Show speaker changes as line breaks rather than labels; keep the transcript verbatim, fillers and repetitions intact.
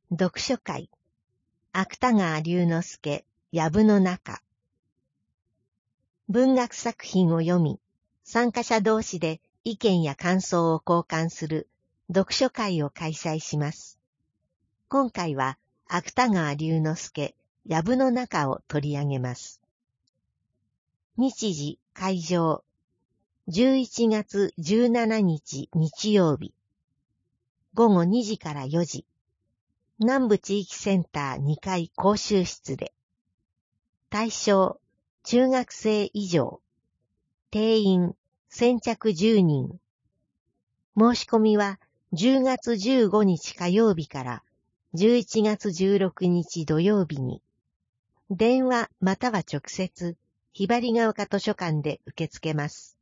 読書会、芥川龍之介、藪の中。文学作品を読み、参加者同士で意見や感想を交換する読書会を開催します。今回は芥川龍之介、藪の中を取り上げます。日時、会場、じゅういちがつじゅうしちにち日曜日、ごごにじからよじ、南部地域センターにかい講習室で。対象、中学生以上。定員、先着じゅうにん。申し込みはじゅうがつじゅうごにち火曜日からじゅういちがつじゅうろくにち土曜日に。電話または直接、ひばりが丘図書館で受け付けます。